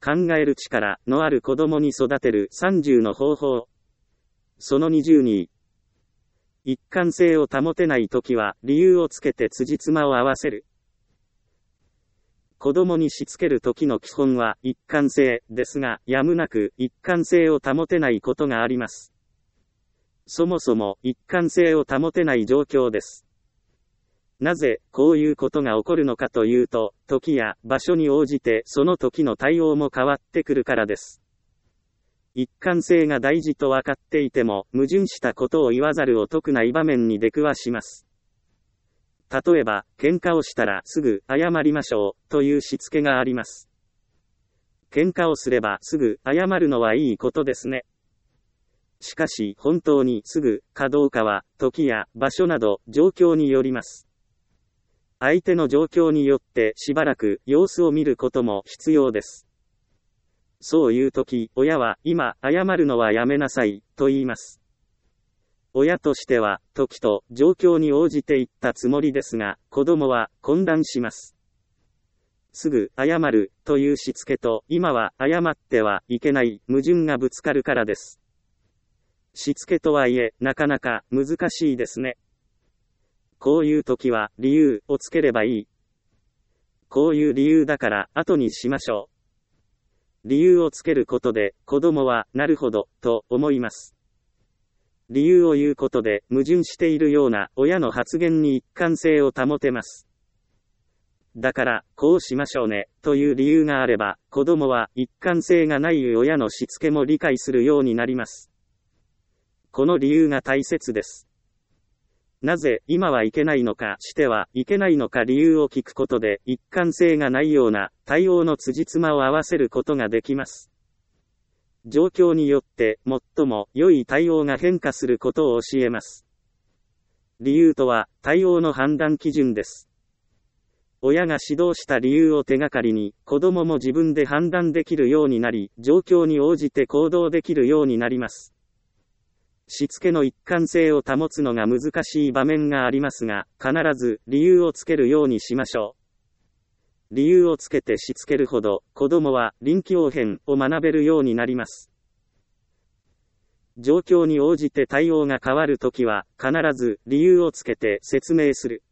考える力のある子供に育てる30の方法。その22。一貫性を保てないときは理由をつけて辻褄を合わせる。子供にしつけるときの基本は一貫性ですが、やむなく一貫性を保てないことがあります。そもそも一貫性を保てない状況です。なぜこういうことが起こるのかというと、時や場所に応じてその時の対応も変わってくるからです。一貫性が大事と分かっていても、矛盾したことを言わざるを得ない場面に出くわします。例えば、喧嘩をしたらすぐ謝りましょうというしつけがあります。喧嘩をすればすぐ謝るのはいいことですね。しかし本当にすぐかどうかは時や場所など状況によります。相手の状況によってしばらく様子を見ることも必要です。そういう時、親は今謝るのはやめなさいと言います。親としては時と状況に応じて言ったつもりですが、子供は混乱します。すぐ謝るというしつけと今は謝ってはいけない矛盾がぶつかるからです。しつけとはいえなかなか難しいですね。こういう時は理由をつければいい。こういう理由だから後にしましょう。理由をつけることで子供はなるほどと思います。理由を言うことで矛盾しているような親の発言に一貫性を保てます。だからこうしましょうねという理由があれば、子供は一貫性がない親のしつけも理解するようになります。この理由が大切です。なぜ今はいけないのかしてはいけないのか理由を聞くことで一貫性がないような対応の辻褄を合わせることができます。状況によって最も良い対応が変化することを教えます。理由とは対応の判断基準です。親が指導した理由を手がかりに子供も自分で判断できるようになり、状況に応じて行動できるようになります。しつけの一貫性を保つのが難しい場面がありますが、必ず理由をつけるようにしましょう。理由をつけてしつけるほど、子供は臨機応変を学べるようになります。状況に応じて対応が変わるときは、必ず理由をつけて説明する。